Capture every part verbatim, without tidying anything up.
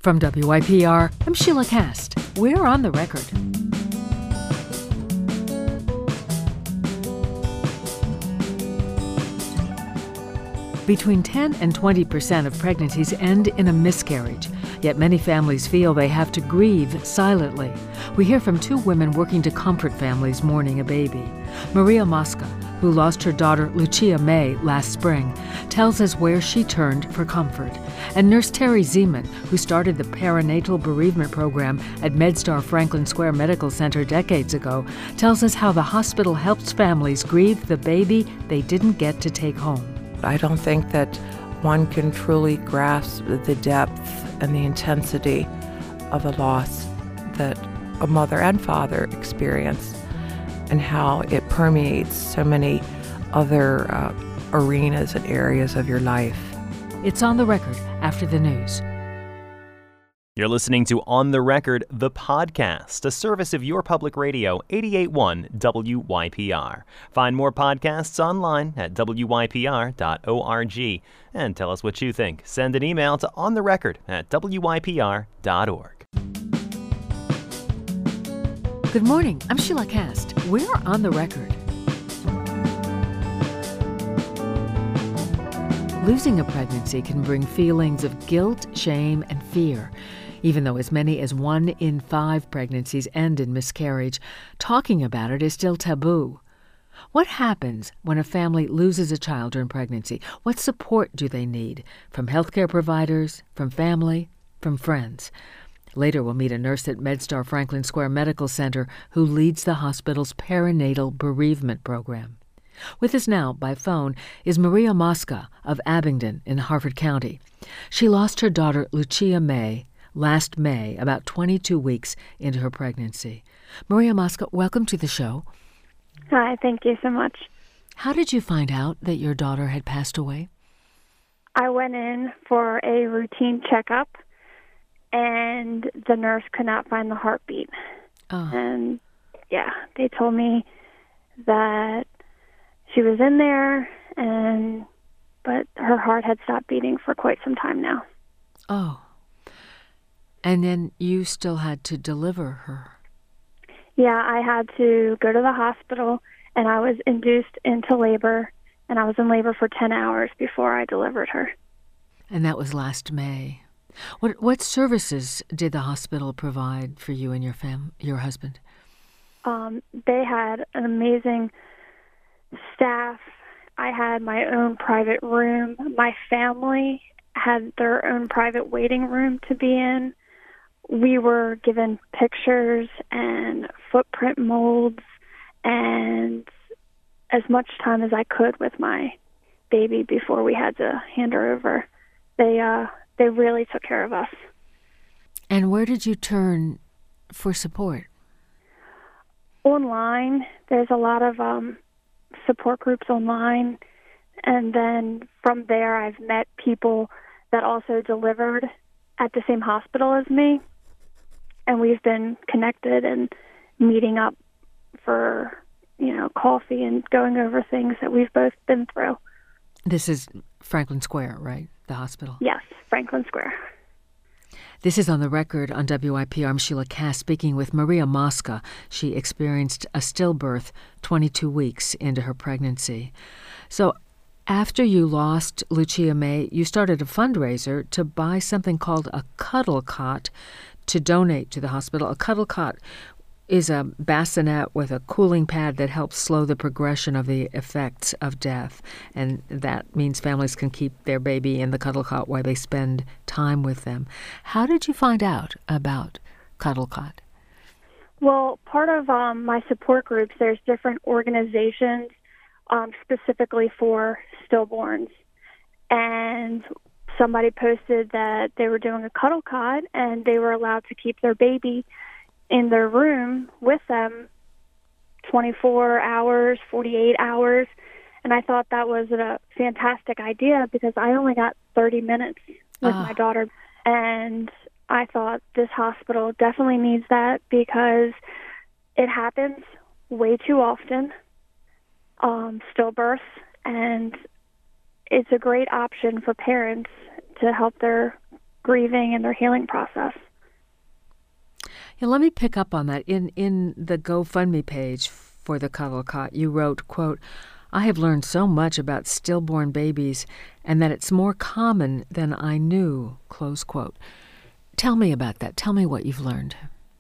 From W Y P R, I'm Sheila Cast. We're on the record. Between ten and twenty percent of pregnancies end in a miscarriage, yet many families feel they have to grieve silently. We hear from two women working to comfort families mourning a baby. Maria Mosca, who lost her daughter Lucia May last spring, tells us where she turned for comfort. And Nurse Terry Zeman, who started the perinatal bereavement program at MedStar Franklin Square Medical Center decades ago, tells us how the hospital helps families grieve the baby they didn't get to take home. I don't think that one can truly grasp the depth and the intensity of the loss that a mother and father experience and how it permeates so many other uh, arenas and areas of your life. It's On the Record after the news. You're listening to On the Record, the podcast, a service of your public radio, eighty-eight point one W Y P R. Find more podcasts online at W Y P R dot org. And tell us what you think. Send an email to ontherecord at W Y P R dot org. Good morning. I'm Sheila Cast. We're On the Record. Losing a pregnancy can bring feelings of guilt, shame, and fear. Even though as many as one in five pregnancies end in miscarriage, talking about it is still taboo. What happens when a family loses a child during pregnancy? What support do they need? From healthcare providers, from family, from friends? Later, we'll meet a nurse at MedStar Franklin Square Medical Center who leads the hospital's perinatal bereavement program. With us now by phone is Maria Mosca of Abingdon in Harford County. She lost her daughter Lucia May last May, about twenty-two weeks into her pregnancy. Maria Mosca, welcome to the show. Hi, thank you so much. How did you find out that your daughter had passed away? I went in for a routine checkup, and the nurse could not find the heartbeat. Oh. And, yeah, they told me that she was in there, and but her heart had stopped beating for quite some time now. Oh. And then you still had to deliver her. Yeah, I had to go to the hospital, and I was induced into labor, and I was in labor for ten hours before I delivered her. And that was last May. What what services did the hospital provide for you and your fam, your husband? Um, they had an amazing staff. I had my own private room. My family had their own private waiting room to be in. We were given pictures and footprint molds and as much time as I could with my baby before we had to hand her over. They uh, they really took care of us. And where did you turn for support? Online. There's a lot of um, support groups online. And then from there, I've met people that also delivered at the same hospital as me. And we've been connected and meeting up for, you know, coffee and going over things that we've both been through. This is Franklin Square, right? The hospital? Yes, Franklin Square. This is On the Record on W I P R. I'm Sheila Cast speaking with Maria Mosca. She experienced a stillbirth twenty-two weeks into her pregnancy. So after you lost Lucia May, you started a fundraiser to buy something called a cuddle cot to donate to the hospital. A cuddle cot is a bassinet with a cooling pad that helps slow the progression of the effects of death. And that means families can keep their baby in the cuddle cot while they spend time with them. How did you find out about cuddle cot? Well, part of um, my support groups, there's different organizations um, specifically for stillborns. And somebody posted that they were doing a cuddle cot and they were allowed to keep their baby in their room with them twenty-four hours, forty-eight hours. And I thought that was a fantastic idea because I only got thirty minutes with Ah. my daughter. And I thought this hospital definitely needs that because it happens way too often, um, stillbirths, and it's a great option for parents to help their grieving and their healing process. Yeah, let me pick up on that. In in the GoFundMe page for the Cuddle Cot, you wrote, quote, "I have learned so much about stillborn babies and that it's more common than I knew," close quote. Tell me about that. Tell me what you've learned.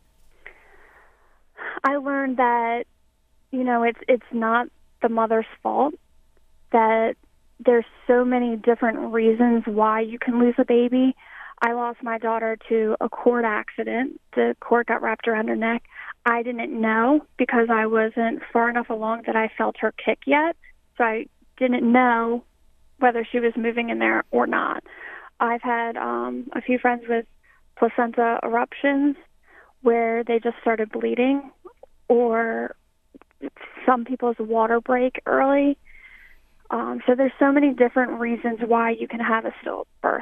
I learned that, you know, it's it's not the mother's fault, that there's so many different reasons why you can lose a baby. I lost my daughter to a cord accident. The cord got wrapped around her neck. I didn't know because I wasn't far enough along that I felt her kick yet. So I didn't know whether she was moving in there or not. I've had um, a few friends with placenta eruptions where they just started bleeding, or some people's water break early. Um, so there's so many different reasons why you can have a stillbirth.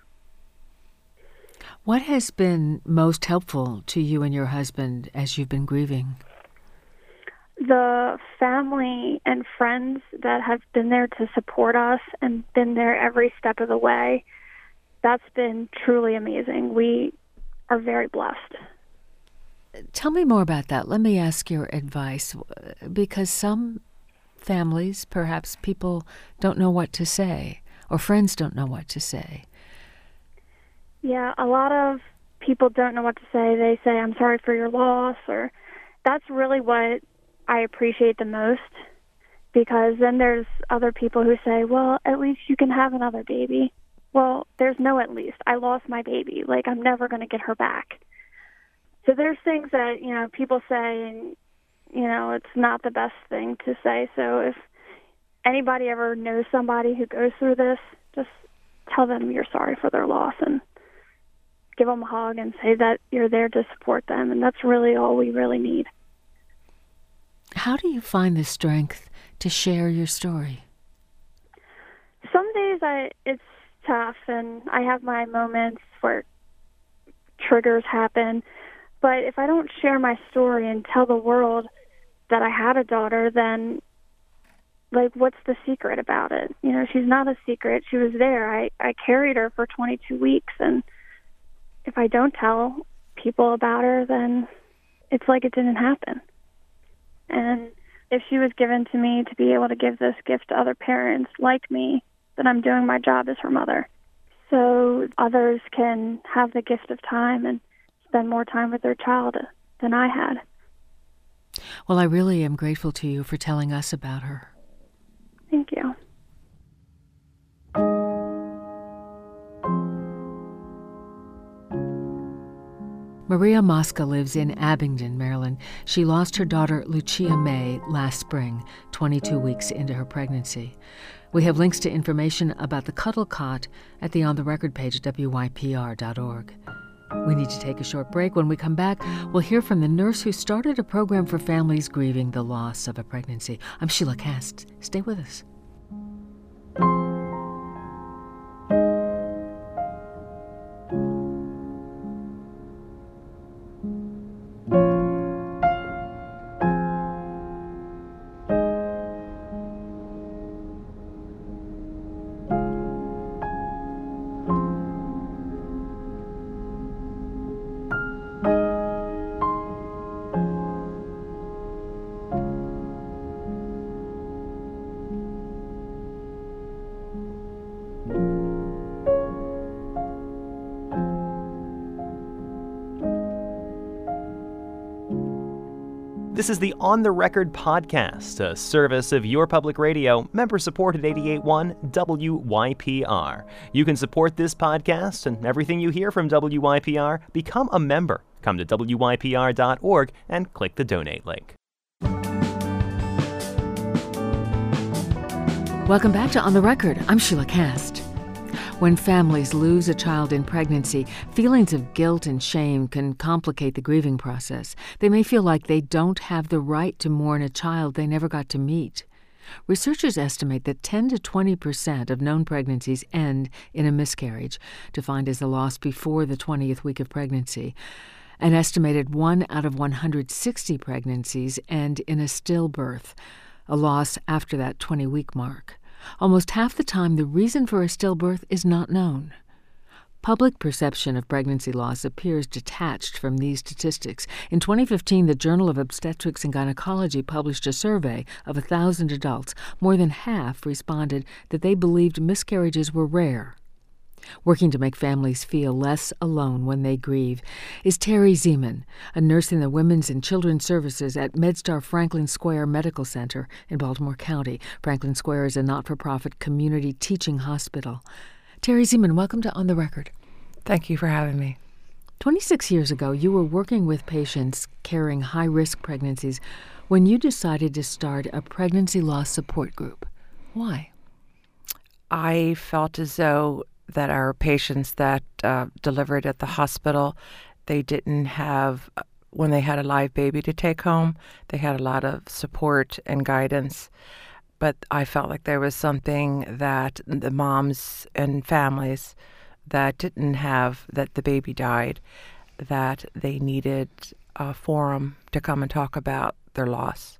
What has been most helpful to you and your husband as you've been grieving? The family and friends that have been there to support us and been there every step of the way, that's been truly amazing. We are very blessed. Tell me more about that. Let me ask your advice, because some families, perhaps people don't know what to say, or friends don't know what to say. Yeah, a lot of people don't know what to say. They say, "I'm sorry for your loss," or that's really what I appreciate the most, because then there's other people who say, "Well, at least you can have another baby." Well, there's no at least. I lost my baby. Like, I'm never going to get her back. So there's things that, you know, people say, and, you know, it's not the best thing to say. So if anybody ever knows somebody who goes through this, just tell them you're sorry for their loss and give them a hug and say that you're there to support them. And that's really all we really need. How do you find the strength to share your story? Some days I it's tough, and I have my moments where triggers happen. But if I don't share my story and tell the world that I had a daughter, then, like, what's the secret about it? You know, she's not a secret. She was there. I, I carried her for twenty-two weeks, and if I don't tell people about her, then it's like it didn't happen. And if she was given to me to be able to give this gift to other parents like me, then I'm doing my job as her mother. So others can have the gift of time and spend more time with their child than I had. Well, I really am grateful to you for telling us about her. Thank you. Maria Mosca lives in Abingdon, Maryland. She lost her daughter, Lucia May, last spring, twenty-two weeks into her pregnancy. We have links to information about the Cuddle Cot at the On the Record page at W Y P R dot org. We need to take a short break. When we come back, we'll hear from the nurse who started a program for families grieving the loss of a pregnancy. I'm Sheila Kast. Stay with us. This is the On the Record podcast, a service of your public radio, member-supported eighty-eight point one W Y P R. You can support this podcast and everything you hear from W Y P R. Become a member. Come to W Y P R dot org and click the donate link. Welcome back to On the Record. I'm Sheila Kast. When families lose a child in pregnancy, feelings of guilt and shame can complicate the grieving process. They may feel like they don't have the right to mourn a child they never got to meet. Researchers estimate that ten to twenty percent of known pregnancies end in a miscarriage, defined as a loss before the twentieth week of pregnancy. An estimated one out of one hundred sixty pregnancies end in a stillbirth, a loss after that twenty-week mark. Almost half the time, the reason for a stillbirth is not known. Public perception of pregnancy loss appears detached from these statistics. In twenty fifteen, the Journal of Obstetrics and Gynecology published a survey of one thousand adults. More than half responded that they believed miscarriages were rare. Working to make families feel less alone when they grieve is Terry Zeman, a nurse in the Women's and Children's Services at MedStar Franklin Square Medical Center in Baltimore County. Franklin Square is a not-for-profit community teaching hospital. Terry Zeman, welcome to On the Record. Thank you for having me. twenty-six years ago, you were working with patients carrying high-risk pregnancies when you decided to start a pregnancy loss support group. Why? I felt as though that our patients that uh, delivered at the hospital, they didn't have, when they had a live baby to take home, they had a lot of support and guidance. But I felt like there was something that the moms and families that didn't have, that the baby died, that they needed a forum to come and talk about their loss.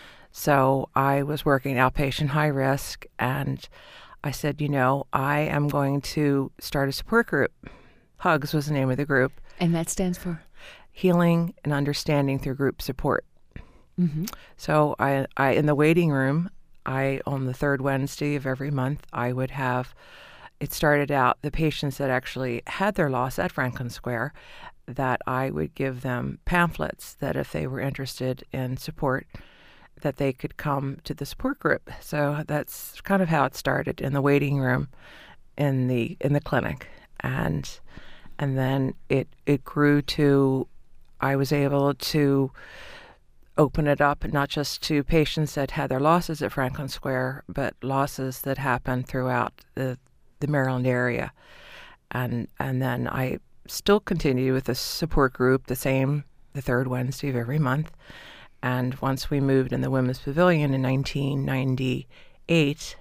So I was working outpatient high risk, and I said, you know, I am going to start a support group. HUGS was the name of the group. And that stands for? Healing and Understanding Through Group Support. Mm-hmm. So I, I, in the waiting room, I, on the third Wednesday of every month, I would have, it started out the patients that actually had their loss at Franklin Square, that I would give them pamphlets that if they were interested in support, that they could come to the support group. So that's kind of how it started, in the waiting room in the in the clinic. And and then it it grew to, I was able to open it up not just to patients that had their losses at Franklin Square, but losses that happened throughout the, the Maryland area. And and then I still continue with the support group, the same, the third Wednesday of every month. And once we moved in the Women's Pavilion in nineteen ninety-eight,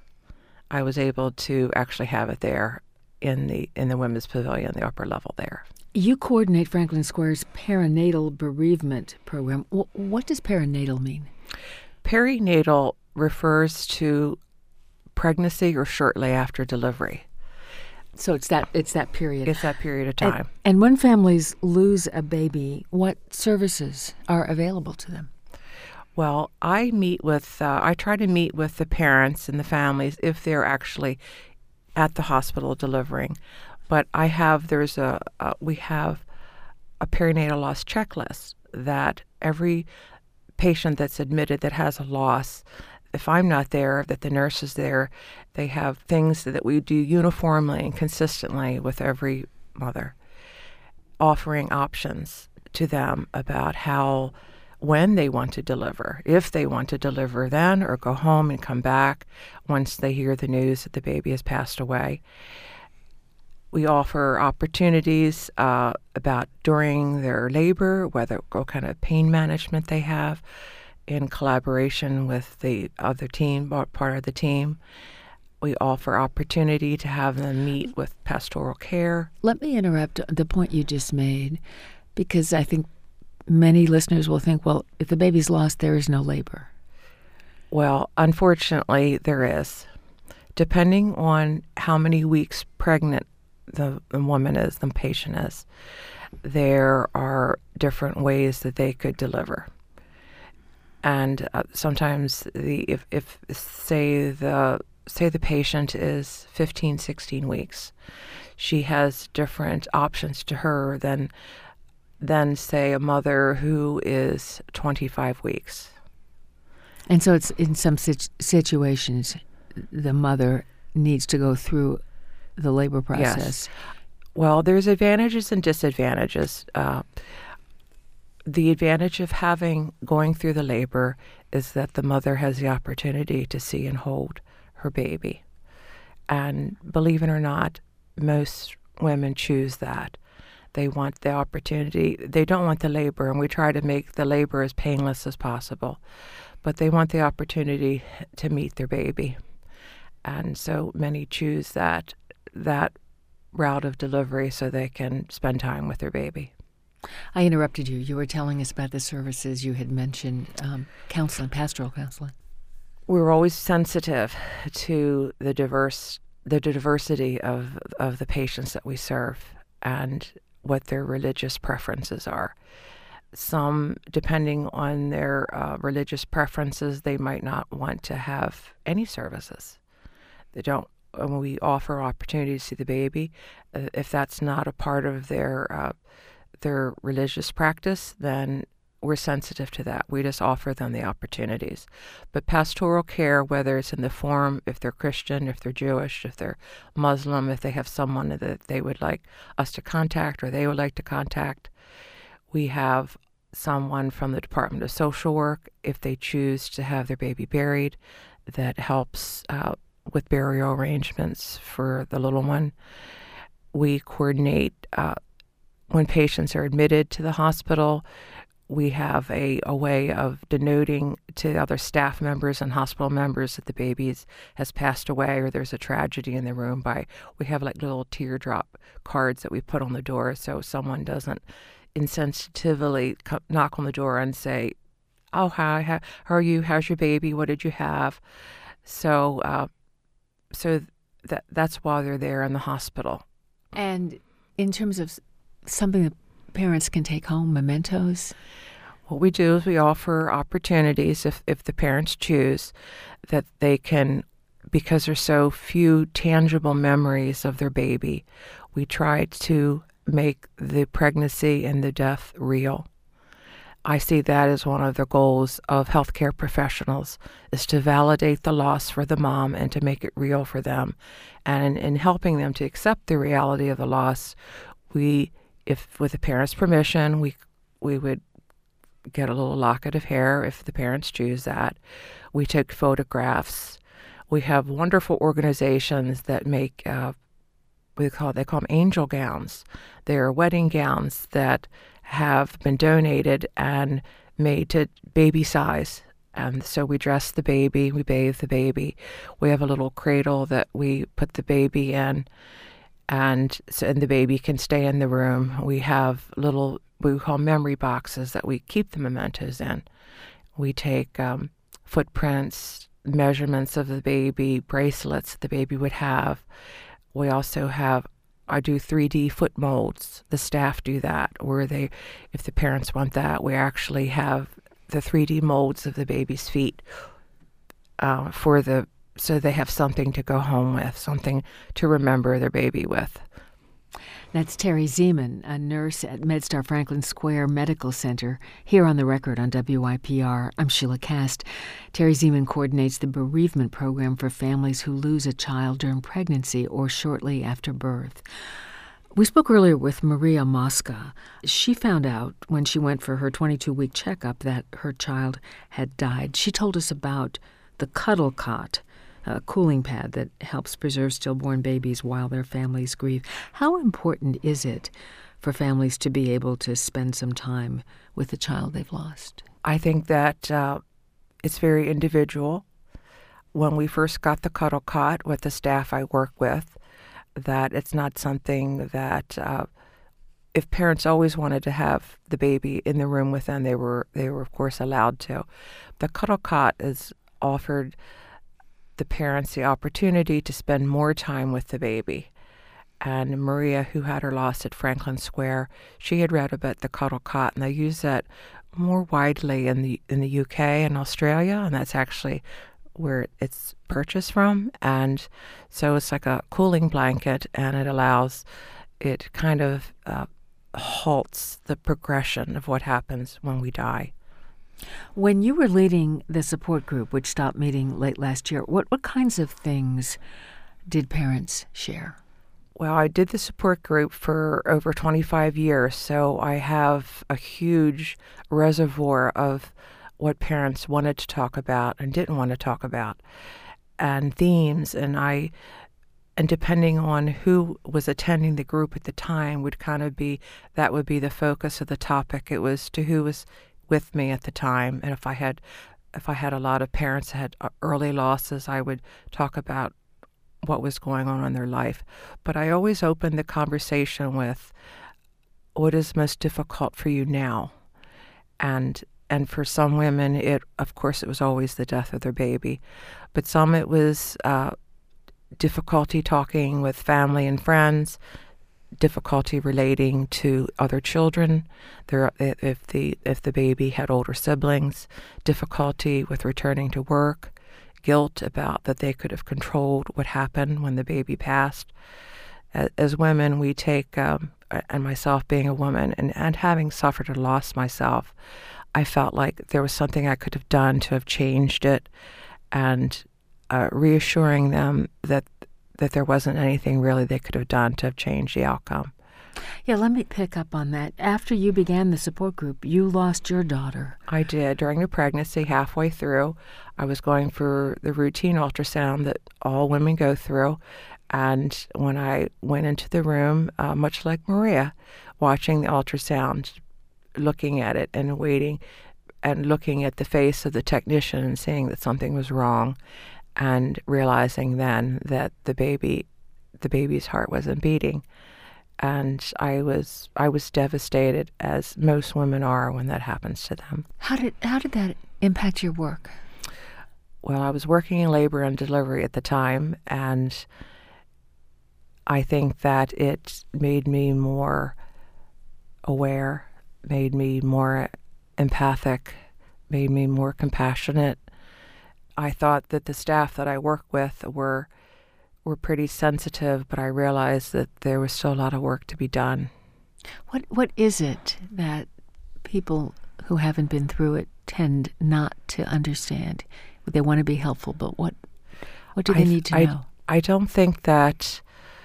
I was able to actually have it there in the in the Women's Pavilion, the upper level there. You coordinate Franklin Square's perinatal bereavement program. W- what does perinatal mean? Perinatal refers to pregnancy or shortly after delivery. So it's that it's that period. It's that period of time. And, and when families lose a baby, what services are available to them? Well, I meet with, uh, I try to meet with the parents and the families if they're actually at the hospital delivering. But I have, there's a, uh, we have a perinatal loss checklist that every patient that's admitted that has a loss, if I'm not there, that the nurse is there, they have things that we do uniformly and consistently with every mother, offering options to them about how, when they want to deliver, if they want to deliver then or go home and come back once they hear the news that the baby has passed away. We offer opportunities uh, about during their labor, whether what kind of pain management they have, in collaboration with the other team, part of the team. We offer opportunity to have them meet with pastoral care. Let me interrupt the point you just made, because I think many listeners will think, well, if the baby's lost, there is no labor. Well, unfortunately, there is. Depending on how many weeks pregnant the, the woman is, the patient is, there are different ways that they could deliver. And uh, sometimes the if, if say the say the patient is fifteen, sixteen weeks, she has different options to her than than say a mother who is twenty-five weeks. And so it's in some situ- situations the mother needs to go through the labor process. Yes. Well, there's advantages and disadvantages. Uh, The advantage of having, going through the labor is that the mother has the opportunity to see and hold her baby. And believe it or not, most women choose that. They want the opportunity. They don't want the labor, and we try to make the labor as painless as possible. But they want the opportunity to meet their baby. And so many choose that that route of delivery so they can spend time with their baby. I interrupted you. You were telling us about the services you had mentioned, um, counseling, pastoral counseling. We were always sensitive to the diverse the diversity of of the patients that we serve and what their religious preferences are. Some, depending on their uh, religious preferences, they might not want to have any services. They don't. When we offer opportunity to see the baby, uh, if that's not a part of their uh, their religious practice, then we're sensitive to that. We just offer them the opportunities. But pastoral care, whether it's in the form, if they're Christian, if they're Jewish, if they're Muslim, if they have someone that they would like us to contact or they would like to contact, we have someone from the Department of Social Work, if they choose to have their baby buried, that helps uh, with burial arrangements for the little one. We coordinate uh, when patients are admitted to the hospital. We have a, a way of denoting to other staff members and hospital members that the baby has passed away or there's a tragedy in the room. By we have like little teardrop cards that we put on the door so someone doesn't insensitively co- knock on the door and say, "Oh, hi, how, how are you? How's your baby? What did you have?" So, uh, so that that's why they're there in the hospital. And in terms of something that parents can take home, mementos? What we do is we offer opportunities, if, if the parents choose, that they can, because there's so few tangible memories of their baby, we try to make the pregnancy and the death real. I see that as one of the goals of healthcare professionals, is to validate the loss for the mom and to make it real for them. And in helping them to accept the reality of the loss, we If with the parents' permission, we we would get a little locket of hair if the parents choose that. We take photographs. We have wonderful organizations that make uh, we call they call them angel gowns. They are wedding gowns that have been donated and made to baby size. And so we dress the baby, we bathe the baby. We have a little cradle that we put the baby in. And so and the baby can stay in the room. We have little, we call memory boxes that we keep the mementos in. We take um, footprints, measurements of the baby, bracelets that the baby would have. We also have, I do three D foot molds. The staff do that, where they, if the parents want that, we actually have the three D molds of the baby's feet uh, for the so they have something to go home with, something to remember their baby with. That's Terry Zeman, a nurse at MedStar Franklin Square Medical Center, here on the record on W Y P R. I'm Sheila Kast. Terry Zeman coordinates the bereavement program for families who lose a child during pregnancy or shortly after birth. We spoke earlier with Maria Mosca. She found out when she went for her twenty-two-week checkup that her child had died. She told us about the Cuddle Cot, a cooling pad that helps preserve stillborn babies while their families grieve. How important is it for families to be able to spend some time with the child they've lost? I think that uh, it's very individual. When we first got the Cuddle Cot with the staff I work with, that it's not something that uh, if parents always wanted to have the baby in the room with them, they were, they were of course allowed to. The Cuddle Cot is offered the parents the opportunity to spend more time with the baby. And Maria, who had her loss at Franklin Square, she had read about the Cuddle Cot, and they use that more widely in the in the U K and Australia, and that's actually where it's purchased from. And so it's like a cooling blanket, and it allows, it kind of uh, halts the progression of what happens when we die. When you were leading the support group, which stopped meeting late last year, what, what kinds of things did parents share? Well, I did the support group for over twenty-five years, so I have a huge reservoir of what parents wanted to talk about and didn't want to talk about, and themes. And I, and depending on who was attending the group at the time, would kind of be, that would be the focus of the topic. It was to who was with me at the time, and if I had, if I had a lot of parents that had early losses, I would talk about what was going on in their life. But I always opened the conversation with, what is most difficult for you now? And and for some women, it of course it was always the death of their baby, but some it was uh, difficulty talking with family and friends, difficulty relating to other children, there, if the if the baby had older siblings, difficulty with returning to work, guilt about that they could have controlled what happened when the baby passed. As women, we take, um, and myself being a woman and, and having suffered a loss myself, I felt like there was something I could have done to have changed it, and uh, reassuring them that that there wasn't anything really they could have done to have changed the outcome. Yeah, let me pick up on that. After you began the support group, you lost your daughter. I did. During the pregnancy, halfway through, I was going for the routine ultrasound that all women go through. And when I went into the room, uh, much like Maria, watching the ultrasound, looking at it and waiting and looking at the face of the technician and seeing that something was wrong, and realizing then that the baby, the baby's heart wasn't beating. And I was I was devastated, as most women are when that happens to them. How did how did that impact your work? Well, I was working in labor and delivery at the time, and I think that it made me more aware, made me more empathic, made me more compassionate. I thought that the staff that I work with were were pretty sensitive, but I realized that there was still a lot of work to be done. What what is it that people who haven't been through it tend not to understand? They want to be helpful, but what what do they I, need to I, know? I don't think that,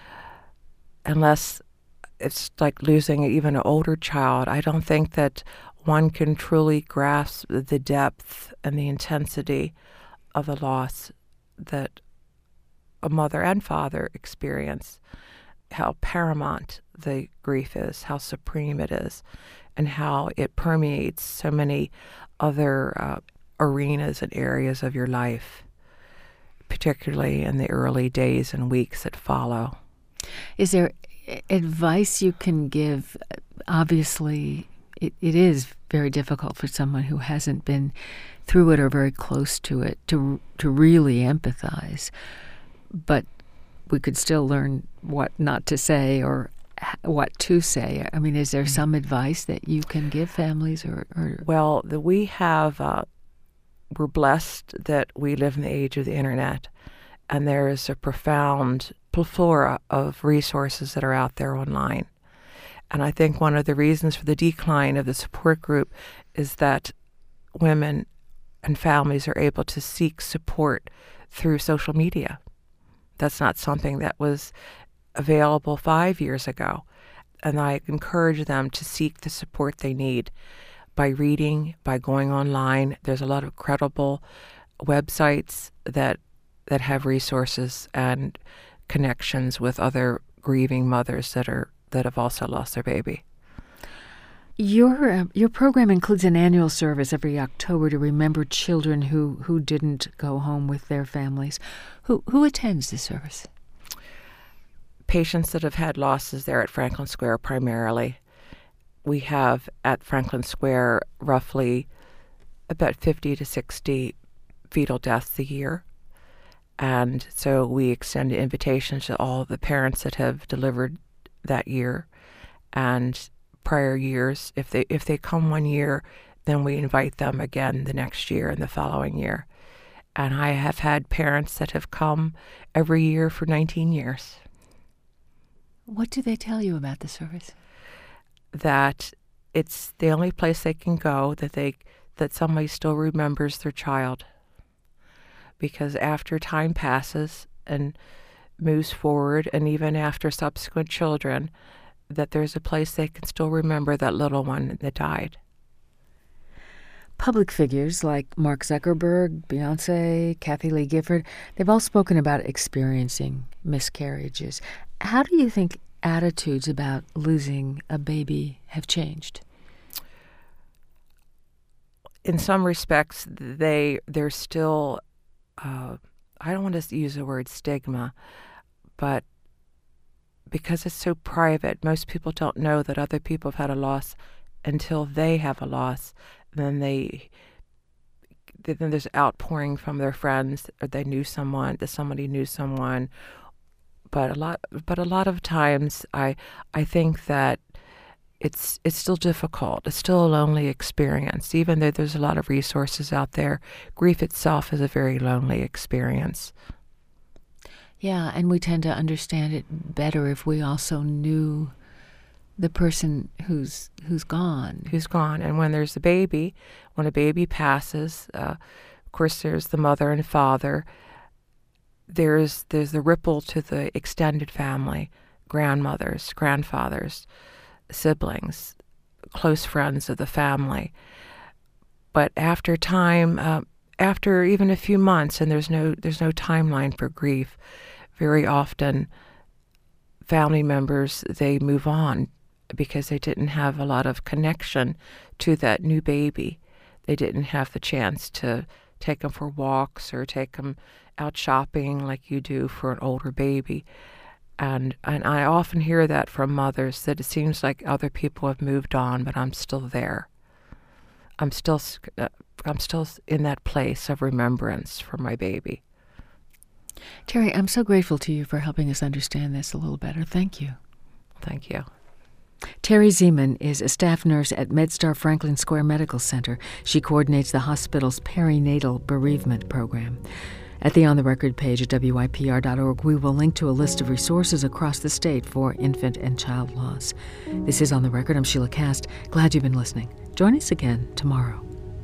unless it's like losing even an older child, I don't think that one can truly grasp the depth and the intensity of the loss that a mother and father experience, how paramount the grief is, how supreme it is, and how it permeates so many other uh, arenas and areas of your life, particularly in the early days and weeks that follow. Is there advice you can give? Obviously, it, it is very difficult for someone who hasn't been through it or very close to it to to really empathize. But we could still learn what not to say or what to say. I mean, is there some advice that you can give families? Or, or? Well, the, we have, uh, we're blessed that we live in the age of the internet, and there is a profound plethora of resources that are out there online. And I think one of the reasons for the decline of the support group is that women and families are able to seek support through social media. That's not something that was available five years ago. And I encourage them to seek the support they need by reading, by going online. There's a lot of credible websites that that have resources and connections with other grieving mothers that are that have also lost their baby. Your uh, your program includes an annual service every October to remember children who, who didn't go home with their families. Who who attends this service? Patients that have had losses there at Franklin Square primarily. We have at Franklin Square roughly about fifty to sixty fetal deaths a year. And so we extend invitations to all of the parents that have delivered that year. And prior years, if they if they come one year, then we invite them again the next year and the following year. And I have had parents that have come every year for nineteen years. What do they tell you about the service? That it's the only place they can go, that they that somebody still remembers their child. Because after time passes and moves forward, and even after subsequent children, that there's a place they can still remember that little one that died. Public figures like Mark Zuckerberg, Beyonce, Kathy Lee Gifford, they've all spoken about experiencing miscarriages. How do you think attitudes about losing a baby have changed? In some respects, they, they're still, uh, I don't want to use the word stigma, but because it's so private, most people don't know that other people have had a loss until they have a loss. Then they then there's outpouring from their friends, or they knew someone, that somebody knew someone. But a lot, but a lot of times, I, I think that it's it's still difficult. It's still a lonely experience, even though there's a lot of resources out there. Grief itself is a very lonely experience. Yeah, and we tend to understand it better if we also knew the person who's who's gone. Who's gone. And when there's a baby, when a baby passes, uh, of course there's the mother and father. There's there's the ripple to the extended family, grandmothers, grandfathers, siblings, close friends of the family. But after time, uh, after even a few months, and there's no there's no timeline for grief, very often family members, they move on because they didn't have a lot of connection to that new baby. They didn't have the chance to take them for walks or take them out shopping like you do for an older baby. And and I often hear that from mothers, that it seems like other people have moved on, but I'm still there. I'm still uh, I'm still in that place of remembrance for my baby. Terry, I'm so grateful to you for helping us understand this a little better. Thank you. Thank you. Terry Zeman is a staff nurse at MedStar Franklin Square Medical Center. She coordinates the hospital's perinatal bereavement program. At the On the Record page at W Y P R dot org, we will link to a list of resources across the state for infant and child loss. This is On the Record. I'm Sheila Cast. Glad you've been listening. Join us again tomorrow.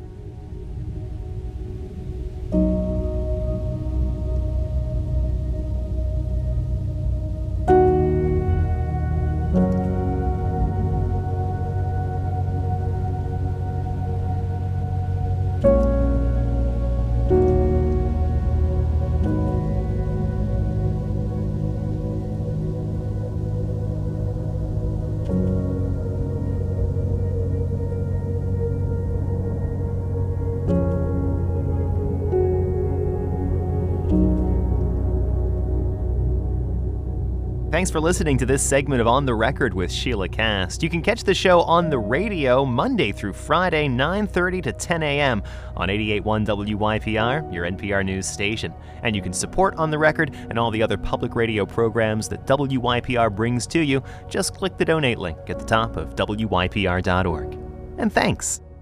Thanks for listening to this segment of On the Record with Sheila Cast. You can catch the show on the radio Monday through Friday, nine thirty to ten a.m. on eighty-eight point one W Y P R, your N P R news station. And you can support On the Record and all the other public radio programs that W Y P R brings to you. Just click the donate link at the top of W Y P R dot org. And thanks.